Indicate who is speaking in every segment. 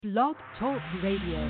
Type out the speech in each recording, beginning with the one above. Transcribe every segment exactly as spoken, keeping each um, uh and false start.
Speaker 1: Blog Talk Radio.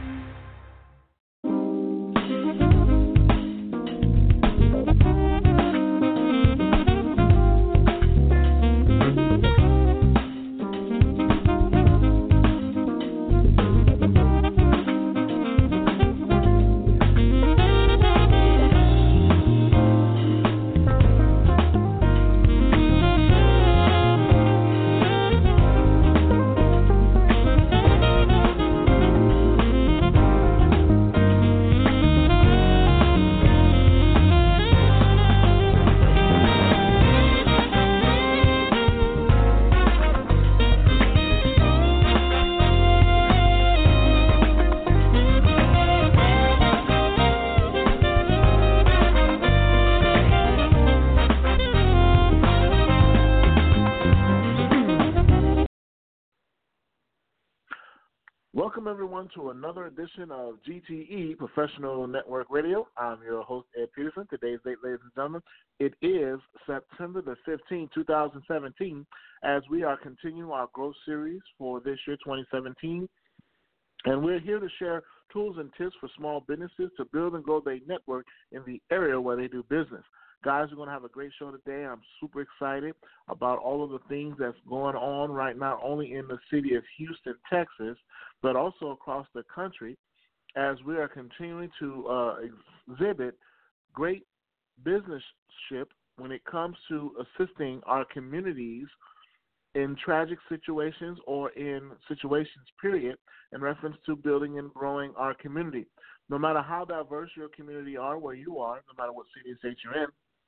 Speaker 2: Welcome, everyone, to another edition of G T E Professional Network Radio. I'm your host, Ed Peterson. Today's date, ladies and gentlemen, it is September the fifteenth, twenty seventeen, as we are continuing our growth series for this year, twenty seventeen. And we're here to share tools and tips for small businesses to build and grow their network in the area where they do business. Guys, we're going to have a great show today. I'm super excited about all of the things that's going on right now, only in the city of Houston, Texas, but also across the country, as we are continuing to uh, exhibit great businessship when it comes to assisting our communities in tragic situations or in situations, period, in reference to building and growing our community. No matter how diverse your community are, where you are, no matter what city or state you're in,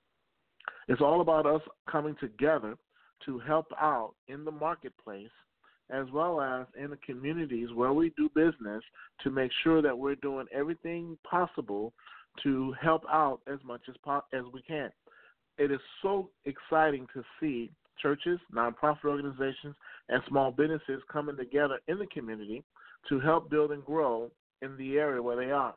Speaker 2: it's all about us coming together to help out in the marketplace as well as in the communities where we do business to make sure that we're doing everything possible to help out as much as po- as we can. It is so exciting to see churches, nonprofit organizations, and small businesses coming together in the community to help build and grow in the area where they are.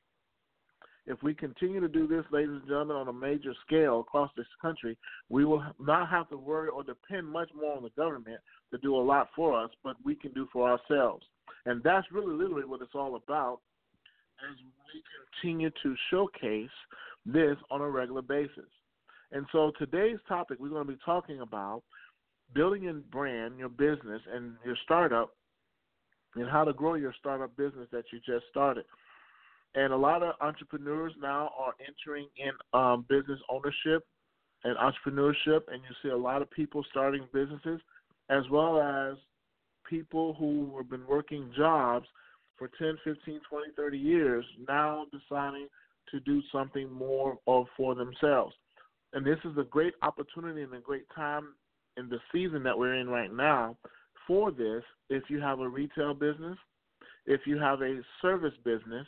Speaker 2: If we continue to do this, ladies and gentlemen, on a major scale across this country, we will not have to worry or depend much more on the government to do a lot for us, but we can do for ourselves. And that's really literally what it's all about as we continue to showcase this on a regular basis. And so today's topic, we're going to be talking about building a brand, your business, and your startup, and how to grow your startup business that you just started. And a lot of entrepreneurs now are entering in um, business ownership and entrepreneurship, and you see a lot of people starting businesses, as well as people who have been working jobs for ten, fifteen, twenty, thirty years now deciding to do something more of for themselves. And this is a great opportunity and a great time in the season that we're in right now for this. If you have a retail business, if you have a service business,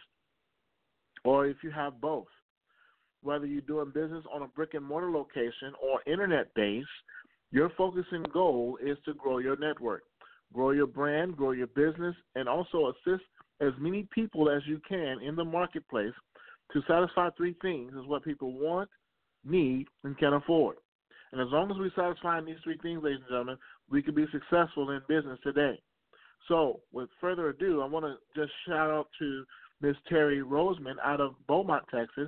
Speaker 2: or if you have both, whether you're doing business on a brick-and-mortar location or internet-based, your focus and goal is to grow your network, grow your brand, grow your business, and also assist as many people as you can in the marketplace to satisfy three things is what people want, need, and can afford. And as long as we satisfy these three things, ladies and gentlemen, we can be successful in business today. So with further ado, I want to just shout out to Miz Terry Roseman out of Beaumont, Texas,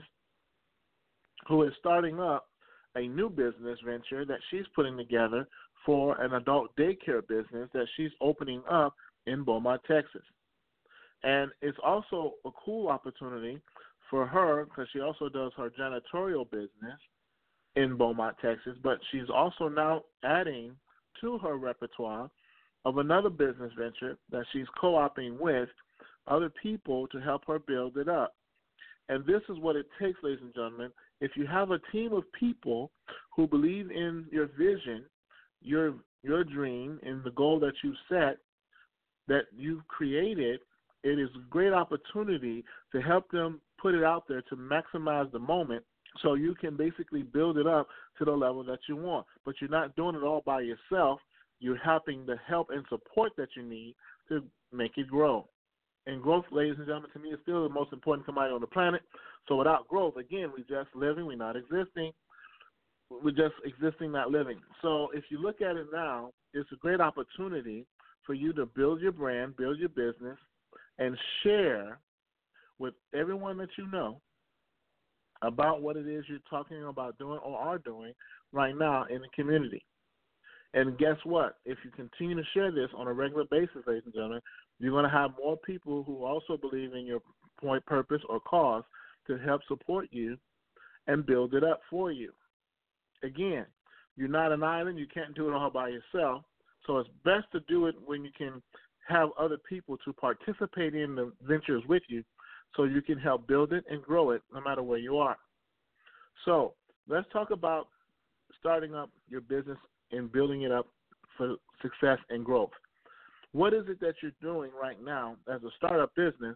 Speaker 2: who is starting up a new business venture that she's putting together for an adult daycare business that she's opening up in Beaumont, Texas. And it's also a cool opportunity for her because she also does her janitorial business in Beaumont, Texas, but she's also now adding to her repertoire of another business venture that she's co-oping with other people to help her build it up. And this is what it takes, ladies and gentlemen. If you have a team of people who believe in your vision, your your dream, and the goal that you set, that you've created, it is a great opportunity to help them put it out there to maximize the moment so you can basically build it up to the level that you want. But you're not doing it all by yourself. You're helping the help and support that you need to make it grow. And growth, ladies and gentlemen, to me is still the most important commodity on the planet. So without growth, again, we're just living, we're not existing. We're just existing, not living. So if you look at it now, it's a great opportunity for you to build your brand, build your business, and share with everyone that you know about what it is you're talking about doing or are doing right now in the community. And guess what? If you continue to share this on a regular basis, ladies and gentlemen, you're going to have more people who also believe in your point, purpose, or cause to help support you and build it up for you. Again, you're not an island. You can't do it all by yourself. So it's best to do it when you can have other people to participate in the ventures with you so you can help build it and grow it no matter where you are. So let's talk about starting up your business and building it up for success and growth. What is it that you're doing right now as a startup business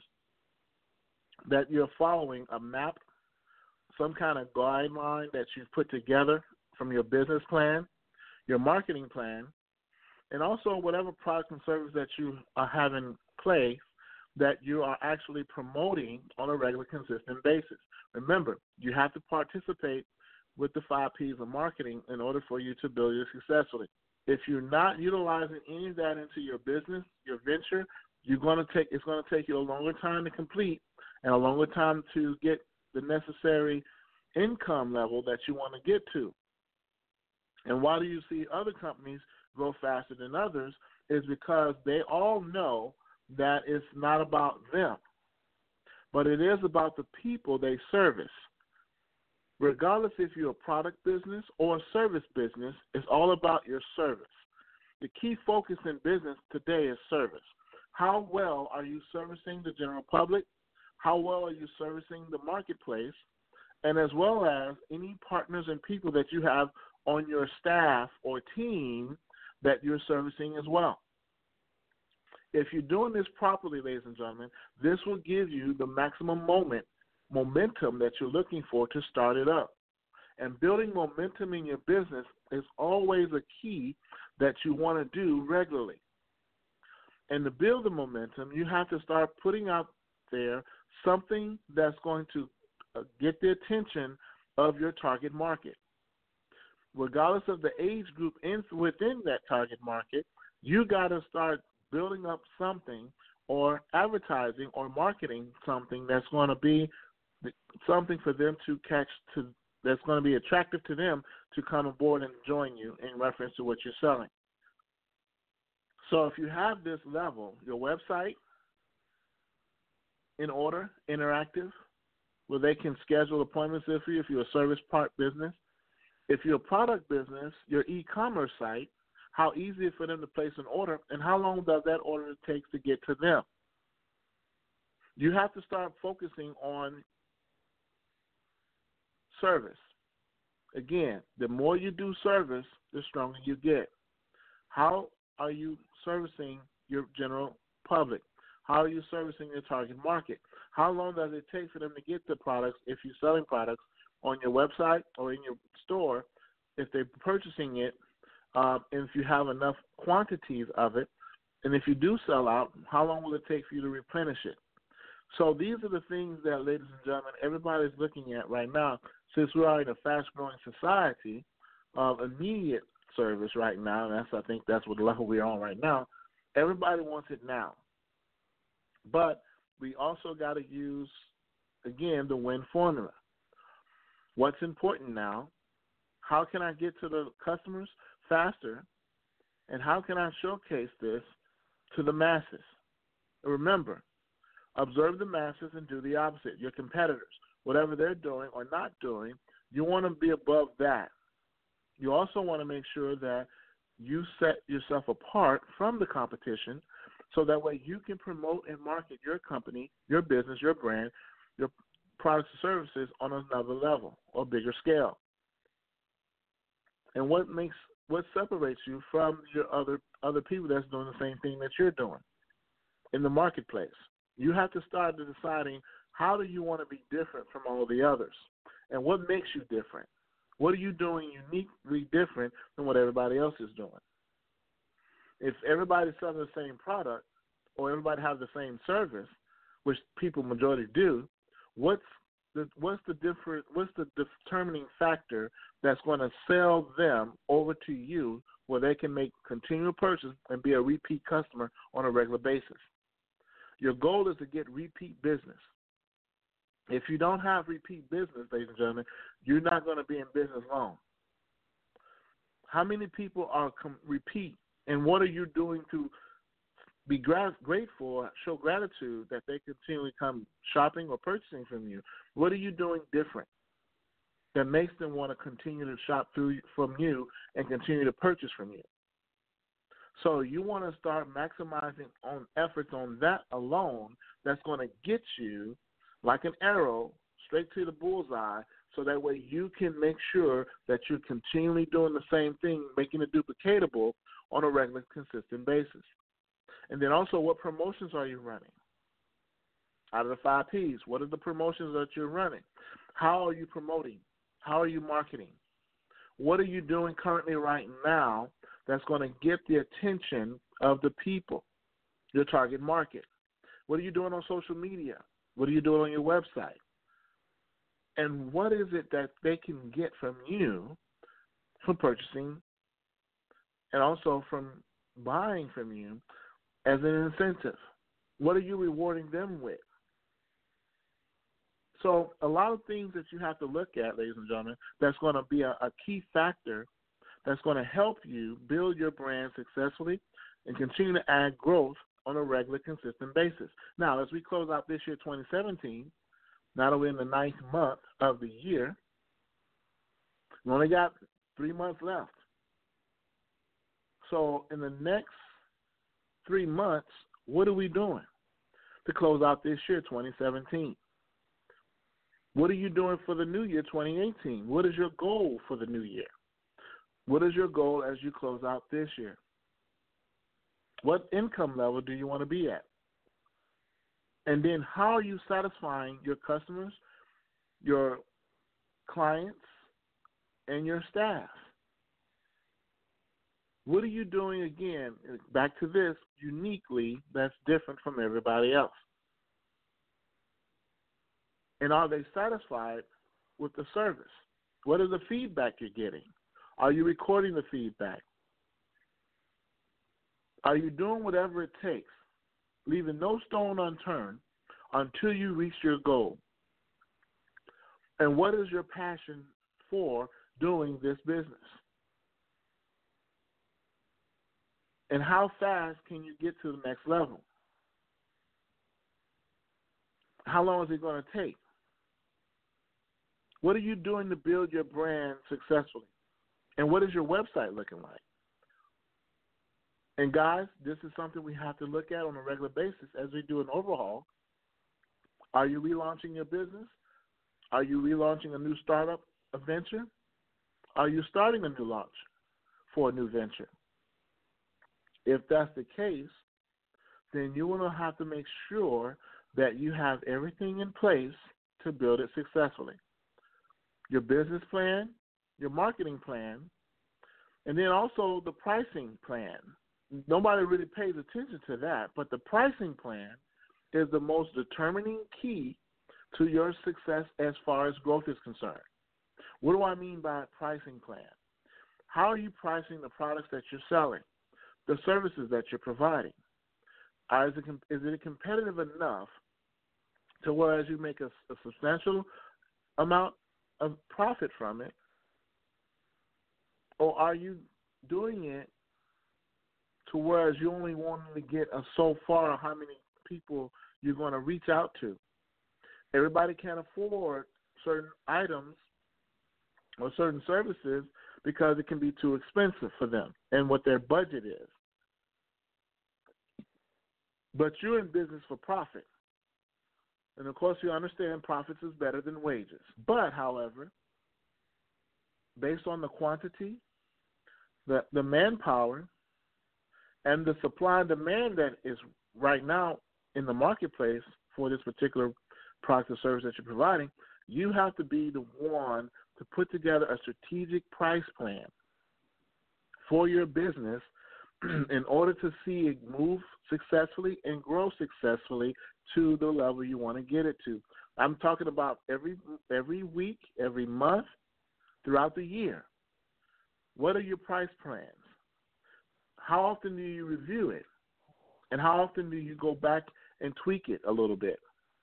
Speaker 2: that you're following a map, some kind of guideline that you've put together from your business plan, your marketing plan, and also whatever product and service that you are having play that you are actually promoting on a regular, consistent basis. Remember, you have to participate with the five P's of marketing in order for you to build it successfully. If you're not utilizing any of that into your business, your venture, you're going to take it's going to take you a longer time to complete and a longer time to get the necessary income level that you want to get to. And why do you see other companies grow faster than others is because they all know that it's not about them, but it is about the people they service. Regardless if you're a product business or a service business, it's all about your service. The key focus in business today is service. How well are you servicing the general public? How well are you servicing the marketplace? And as well as any partners and people that you have on your staff or team that you're servicing as well. If you're doing this properly, ladies and gentlemen, this will give you the maximum moment, momentum that you're looking for to start it up. And building momentum in your business is always a key that you want to do regularly. And to build the momentum, you have to start putting out there something that's going to get the attention of your target market. Regardless of the age group in, within that target market, you got to start building up something or advertising or marketing something that's going to be something for them to catch, to that's going to be attractive to them to come aboard and join you in reference to what you're selling. So if you have this level, your website in order, interactive, where they can schedule appointments with you if you're a service part business. If you're a product business, your e-commerce site, how easy is it for them to place an order, and how long does that order take to get to them? You have to start focusing on service. Again, the more you do service, the stronger you get. How are you servicing your general public? How are you servicing your target market? How long does it take for them to get the products if you're selling products on your website or in your store, if they're purchasing it, um, and if you have enough quantities of it, and if you do sell out, how long will it take for you to replenish it? So these are the things that, ladies and gentlemen, everybody's looking at right now. Since we are in a fast-growing society of immediate service right now, and that's I think that's what level we're on right now, everybody wants it now. But we also got to use, again, the win formula. What's important now? How can I get to the customers faster? And how can I showcase this to the masses? Remember, observe the masses and do the opposite. Your competitors, whatever they're doing or not doing, you want to be above that. You also want to make sure that you set yourself apart from the competition so that way you can promote and market your company, your business, your brand, your products and services on another level or bigger scale. And what makes what separates you from your other other people that's doing the same thing that you're doing in the marketplace? You have to start deciding how do you want to be different from all the others, and what makes you different. What are you doing uniquely different than what everybody else is doing? If everybody's selling the same product or everybody has the same service, which people majority do, what's the what's the different what's the determining factor that's going to sell them over to you where they can make continual purchase and be a repeat customer on a regular basis. Your goal is to get repeat business. If you don't have repeat business, ladies and gentlemen, you're not going to be in business long. How many people are com- repeat, and what are you doing to be gra- grateful, show gratitude that they continually come shopping or purchasing from you? What are you doing different that makes them want to continue to shop through from you and continue to purchase from you? So you want to start maximizing on efforts on that alone. That's going to get you like an arrow straight to the bullseye, so that way you can make sure that you're continually doing the same thing, making it duplicatable on a regular, consistent basis. And then also, what promotions are you running? Out of the five P's, what are the promotions that you're running? How are you promoting? How are you marketing? What are you doing currently right now that's going to get the attention of the people, your target market? What are you doing on social media? What are you doing on your website? And what is it that they can get from you from purchasing and also from buying from you as an incentive? What are you rewarding them with? So a lot of things that you have to look at, ladies and gentlemen, that's going to be a, a key factor that's going to help you build your brand successfully and continue to add growth on a regular, consistent basis. Now, as we close out this year, twenty seventeen, now that we're in the ninth month of the year, we only got three months left. So in the next three months, what are we doing to close out this year, twenty seventeen? What are you doing for the new year, twenty eighteen? What is your goal for the new year? What is your goal as you close out this year? What income level do you want to be at? And then how are you satisfying your customers, your clients, and your staff? What are you doing, again, back to this, uniquely that's different from everybody else? And are they satisfied with the service? What is the feedback you're getting? Are you recording the feedback? Are you doing whatever it takes, leaving no stone unturned until you reach your goal? And what is your passion for doing this business? And how fast can you get to the next level? How long is it going to take? What are you doing to build your brand successfully? And what is your website looking like? And guys, this is something we have to look at on a regular basis as we do an overhaul. Are you relaunching your business? Are you relaunching a new startup, a venture? Are you starting a new launch for a new venture? If that's the case, then you will have to make sure that you have everything in place to build it successfully. Your business plan, your marketing plan, and then also the pricing plan. Nobody really pays attention to that, but the pricing plan is the most determining key to your success as far as growth is concerned. What do I mean by a pricing plan? How are you pricing the products that you're selling, the services that you're providing? Is it, is it competitive enough to whereas you make a, a substantial amount of profit from it, or are you doing it to whereas you only want to get a so far how many people you're going to reach out to? Everybody can't afford certain items or certain services because it can be too expensive for them and what their budget is. But you're in business for profit. And, of course, you understand profits is better than wages. But, however, based on the quantity, the, the manpower, and the supply and demand that is right now in the marketplace for this particular product or service that you're providing, you have to be the one to put together a strategic price plan for your business in order to see it move successfully and grow successfully to the level you want to get it to. I'm talking about every every week, every month, throughout the year. What are your price plans? how often do you review it? And how often do you go back and tweak it a little bit?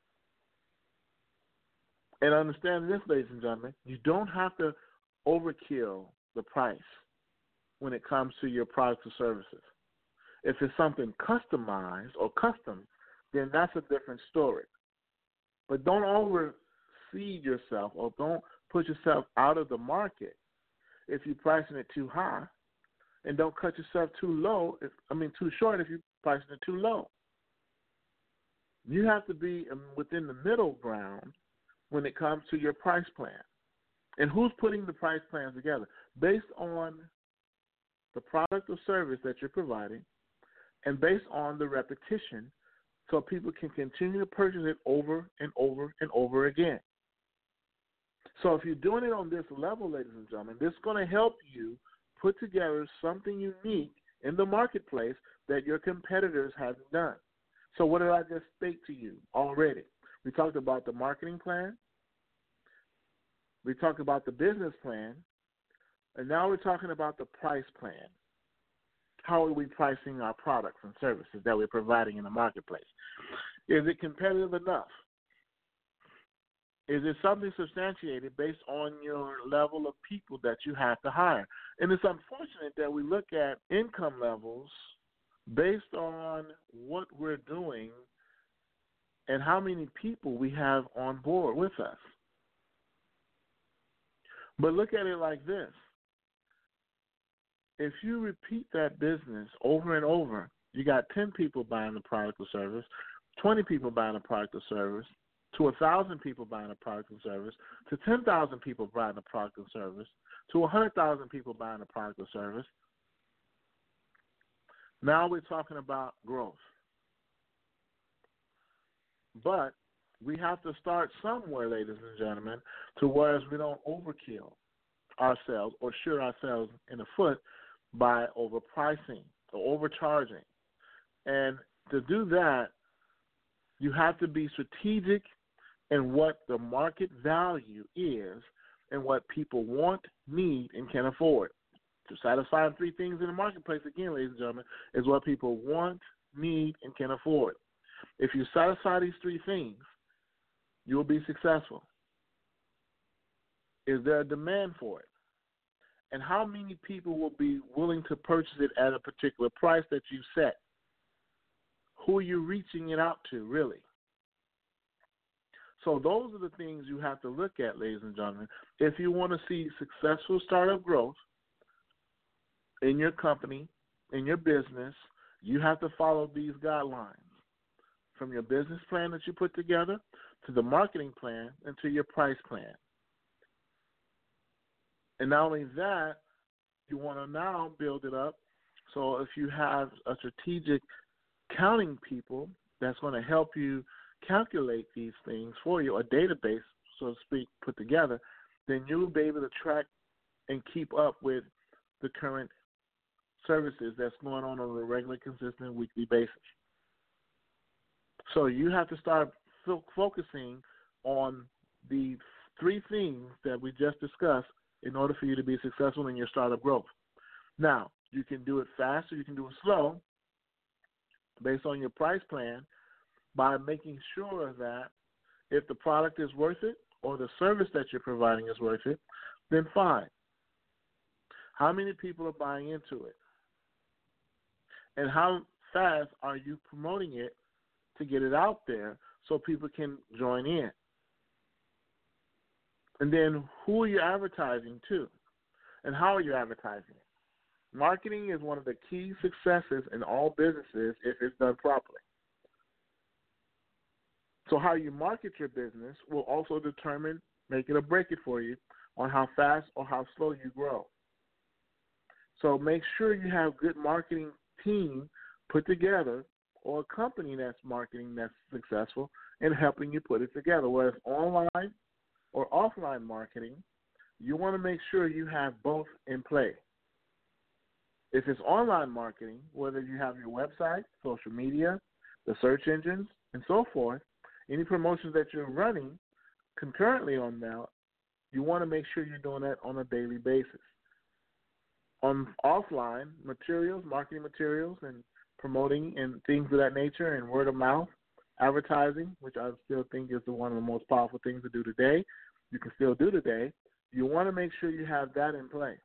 Speaker 2: And understand this, ladies and gentlemen, you don't have to overkill the price when it comes to your products or services. If it's something customized or custom, then that's a different story. But don't overseed yourself or don't put yourself out of the market if you're pricing it too high, and don't cut yourself too low, if, I mean too short if you're pricing it too low. You have to be within the middle ground when it comes to your price plan. And who's putting the price plans together? Based on the product or service that you're providing and based on the repetition, so people can continue to purchase it over and over and over again. So if you're doing it on this level, ladies and gentlemen, this is going to help you put together something unique in the marketplace that your competitors haven't done. So what did I just state to you already? We talked about the marketing plan. We talked about the business plan. And now we're talking about the price plan. How are we pricing our products and services that we're providing in the marketplace? Is it competitive enough? Is it something substantiated based on your level of people that you have to hire? And it's unfortunate that we look at income levels based on what we're doing and how many people we have on board with us. But look at it like this. If you repeat that business over and over, you got ten people buying the product or service, twenty people buying the product or service, to one thousand people buying a product or service, to ten thousand people buying a product or service, to one hundred thousand people buying a product or service. Now we're talking about growth. But we have to start somewhere, ladies and gentlemen, to whereas we don't overkill ourselves or shoot ourselves in the foot by overpricing or overcharging. And to do that, you have to be strategic in what the market value is and what people want, need, and can afford. To satisfy three things in the marketplace, again, ladies and gentlemen, is what people want, need, and can afford. If you satisfy these three things, you will be successful. Is there a demand for it? And how many people will be willing to purchase it at a particular price that you set? Who are you reaching it out to, really? So those are the things you have to look at, ladies and gentlemen. If you want to see successful startup growth in your company, in your business, you have to follow these guidelines. From your business plan that you put together, to the marketing plan, and to your price plan. And not only that, you want to now build it up. So if you have a strategic counting people that's going to help you calculate these things for you, a database, so to speak, put together, then you'll be able to track and keep up with the current services that's going on on a regular, consistent, weekly basis. So you have to start fo- focusing on the three things that we just discussed in order for you to be successful in your startup growth. Now, you can do it fast or you can do it slow based on your price plan by making sure that if the product is worth it or the service that you're providing is worth it, then fine. How many people are buying into it? And how fast are you promoting it to get it out there so people can join in? And then who are you advertising to? And how are you advertising it? Marketing is one of the key successes in all businesses if it's done properly. So how you market your business will also determine, make it or break it for you, on how fast or how slow you grow. So make sure you have a good marketing team put together, or a company that's marketing that's successful in helping you put it together. Whether it's online or offline marketing, you want to make sure you have both in play. If it's online marketing, whether you have your website, social media, the search engines, and so forth, any promotions that you're running concurrently on now, you want to make sure you're doing that on a daily basis. on offline materials, marketing materials, and promoting and things of that nature, and word of mouth advertising, which I still think is the one of the most powerful things to do today. You can still do today. You want to make sure you have that in play.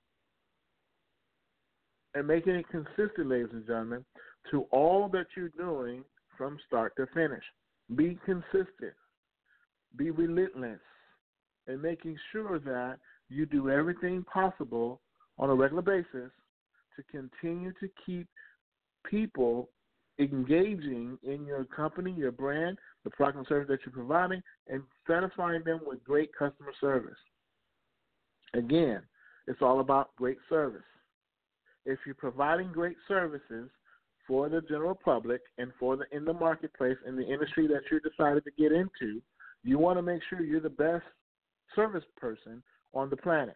Speaker 2: And making it consistent, ladies and gentlemen, to all that you're doing from start to finish. Be consistent. Be relentless. And making sure that you do everything possible on a regular basis to continue to keep people engaging in your company, your brand, the product and service that you're providing, and satisfying them with great customer service. Again, it's all about great service. If you're providing great services for the general public and for the in the marketplace, in the industry that you decided to get into, you want to make sure you're the best service person on the planet.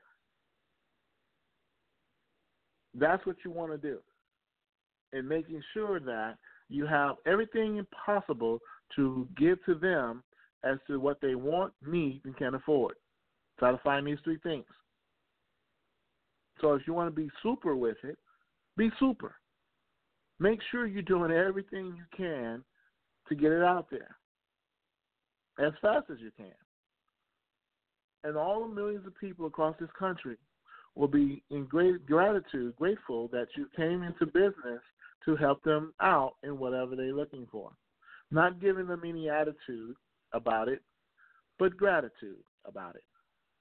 Speaker 2: That's what you want to do. And making sure that you have everything possible to give to them as to what they want, need, and can afford. Try to find these three things. So if you want to be super with it, be super. Make sure you're doing everything you can to get it out there as fast as you can. And all the millions of people across this country will be in great gratitude, grateful that you came into business to help them out in whatever they're looking for. Not giving them any attitude about it, but gratitude about it.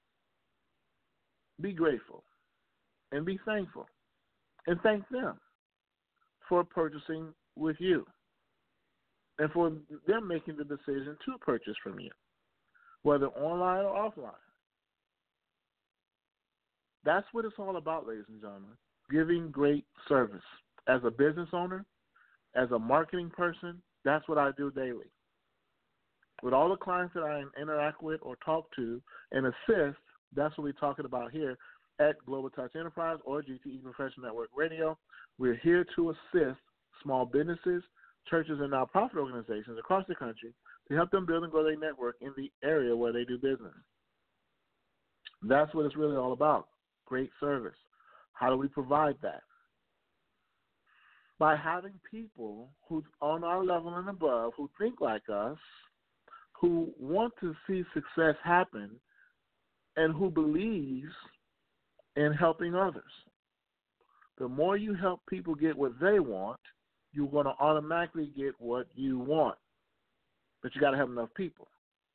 Speaker 2: Be grateful and be thankful. And thank them for purchasing with you and for them making the decision to purchase from you, whether online or offline. That's what it's all about, ladies and gentlemen, giving great service. As a business owner, as a marketing person, that's what I do daily. With all the clients that I interact with or talk to and assist, that's what we're talking about here at Global Touch Enterprise or G T E Professional Network Radio. We're here to assist small businesses, churches, and nonprofit organizations across the country to help them build and grow their network in the area where they do business. That's what it's really all about, great service. How do we provide that? By having people who's on our level and above, who think like us, who want to see success happen, and who believes in helping others. The more you help people get what they want, you're going to automatically get what you want. But you got to have enough people.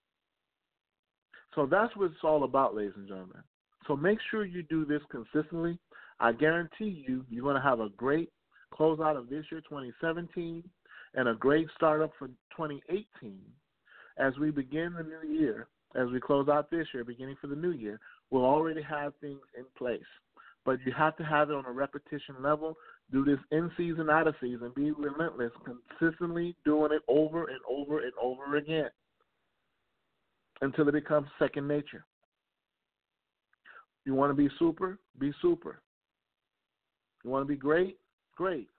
Speaker 2: So that's what it's all about, ladies and gentlemen. So make sure you do this consistently. I guarantee you, you're going to have a great closeout of this year, twenty seventeen, and a great startup for twenty eighteen. As we begin the new year, as we close out this year, beginning for the new year, we'll already have things in place. But you have to have it on a repetition level. Do this in season, out of season. Be relentless, consistently doing it over and over and over again until it becomes second nature. You want to be super? Be super. You want to be great? Great.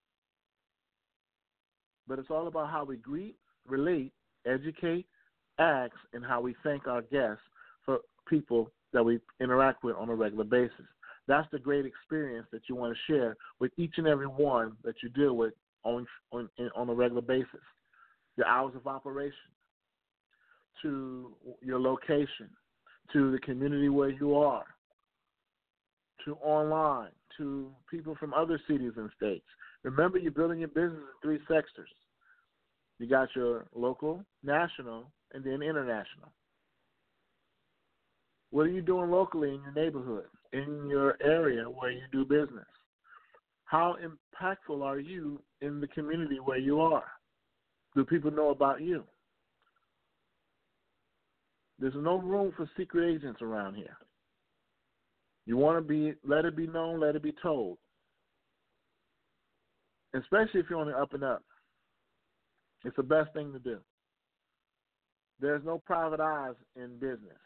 Speaker 2: But it's all about how we greet, relate, educate, ask, and how we thank our guests for people that we interact with on a regular basis. That's the great experience that you want to share with each and every one that you deal with on, on, on a regular basis. Your hours of operation, to your location, to the community where you are, to online, to people from other cities and states. Remember, you're building your business in three sectors. You got your local, national, and then international. What are you doing locally in your neighborhood, in your area where you do business? How impactful are you in the community where you are? Do people know about you? There's no room for secret agents around here. You want to be, let it be known, let it be told. Especially if you're on the up and up. It's the best thing to do. There's no private eyes in business.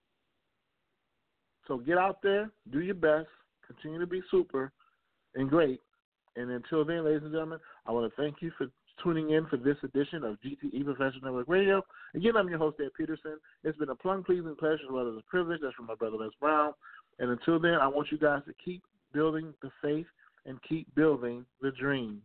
Speaker 2: So get out there, do your best, continue to be super and great. And until then, ladies and gentlemen, I want to thank you for tuning in for this edition of G T E Professional Network Radio. Again, I'm your host, Ed Peterson. It's been a plum-pleasing pleasure as well as a privilege. That's from my brother, Les Brown. And until then, I want you guys to keep building the faith, and keep building the dream.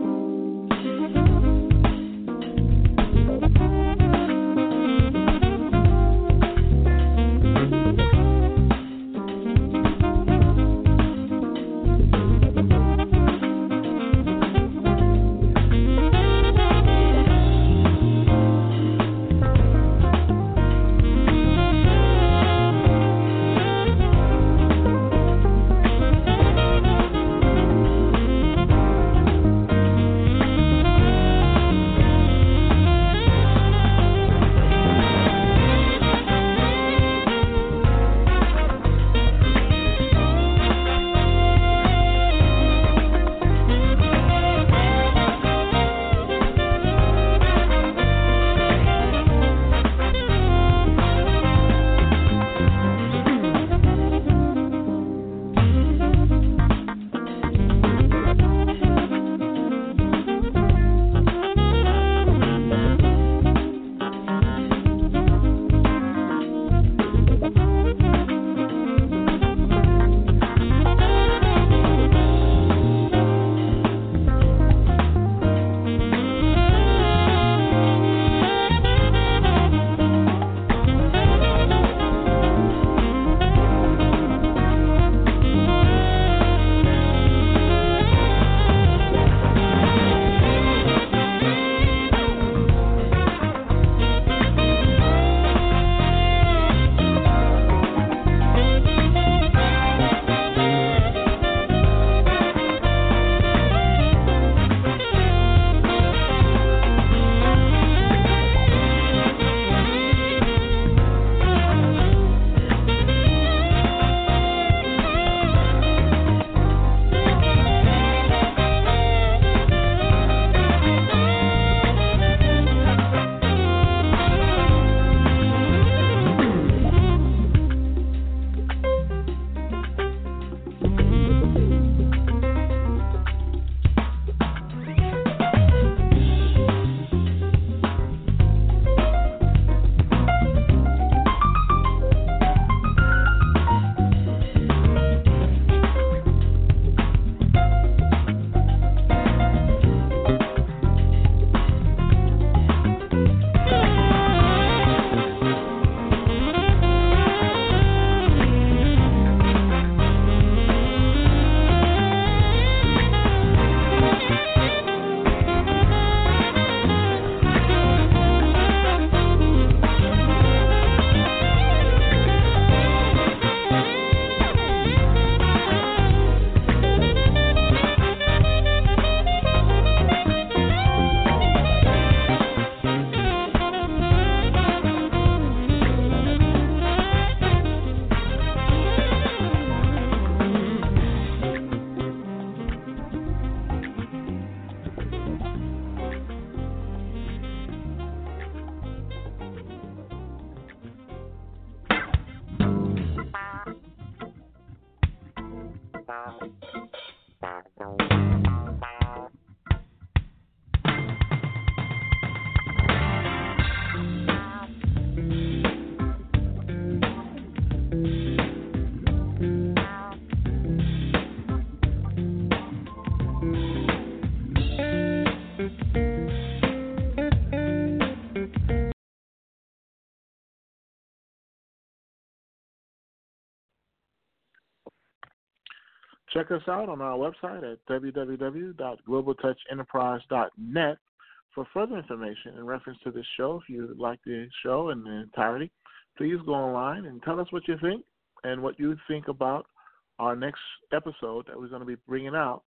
Speaker 2: Check us out on our website at w w w dot global touch enterprise dot net for further information in reference to this show. If you like the show in the entirety, please go online and tell us what you think and what you think about our next episode that we're going to be bringing out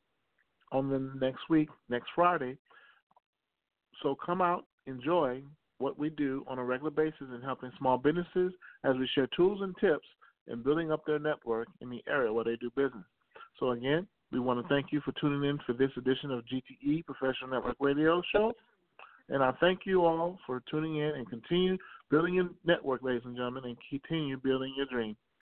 Speaker 2: on the next week, next Friday. So come out, enjoy what we do on a regular basis in helping small businesses as we share tools and tips in building up their network in the area where they do business. So again, we want to thank you for tuning in for this edition of G T E Professional Network Radio Show. And I thank you all for tuning in and continue building your network, ladies and gentlemen, and continue building your dream.